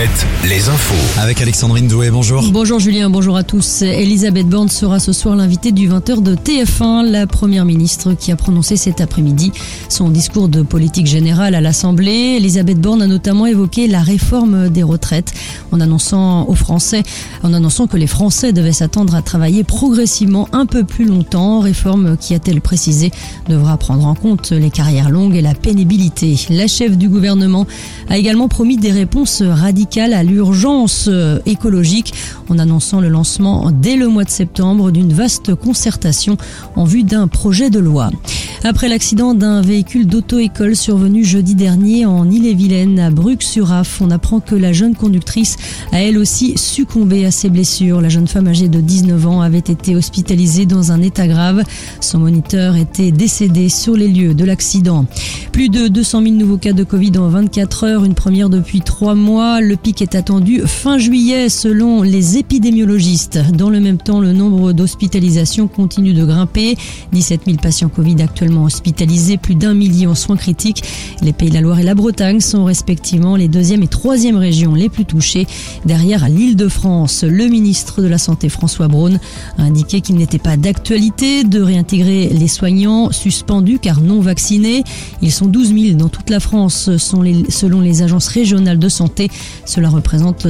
7, les infos. Avec Alexandrine Doué, bonjour. Bonjour Julien, bonjour à tous. Elisabeth Borne sera ce soir l'invitée du 20h de TF1, la première ministre qui a prononcé cet après-midi son discours de politique générale à l'Assemblée. Elisabeth Borne a notamment évoqué la réforme des retraites en annonçant que les Français devaient s'attendre à travailler progressivement un peu plus longtemps. Réforme qui, a-t-elle précisé, devra prendre en compte les carrières longues et la pénibilité. La chef du gouvernement a également promis des réponses radicales à l'urgence écologique en annonçant le lancement dès le mois de septembre d'une vaste concertation en vue d'un projet de loi. Après l'accident d'un véhicule d'auto-école survenu jeudi dernier en Ille-et-Vilaine à Bruc-sur-Aff, on apprend que la jeune conductrice a elle aussi succombé à ses blessures. La jeune femme âgée de 19 ans avait été hospitalisée dans un état grave. Son moniteur était décédé sur les lieux de l'accident. Plus de 200 000 nouveaux cas de Covid en 24 heures, une première depuis 3 mois. Le pic est attendu fin juillet selon les épidémiologistes. Dans le même temps, le nombre d'hospitalisations continue de grimper. 17 000 patients Covid actuellement hospitalisés, plus d'1 million en soins critiques. Les Pays de la Loire et la Bretagne sont respectivement les 2e et 3e régions les plus touchées. Derrière l'Île-de-France, le ministre de la Santé François Braun a indiqué qu'il n'était pas d'actualité de réintégrer les soignants suspendus car non vaccinés. Ils sont 12 000 dans toute la France selon les agences régionales de santé. Cela représente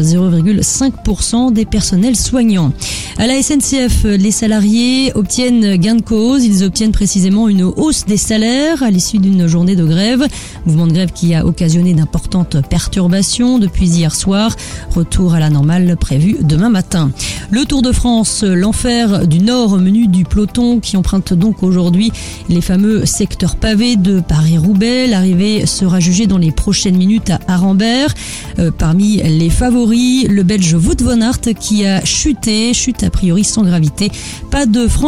0,5% des personnels soignants. À la SNCF, les salariés obtiennent gain de cause. Ils obtiennent précisément une hausse des salaires à l'issue d'une journée de grève. Mouvement de grève qui a occasionné d'importantes perturbations depuis hier soir. Retour à la normale prévu demain matin. Le Tour de France, l'enfer du Nord au menu du peloton qui emprunte donc aujourd'hui les fameux secteurs pavés de Paris-Roubaix. L'arrivée sera jugée dans les prochaines minutes à Arambert. Parmi les favoris, le Belge Wout van Aert qui a chute a priori sans gravité. Pas de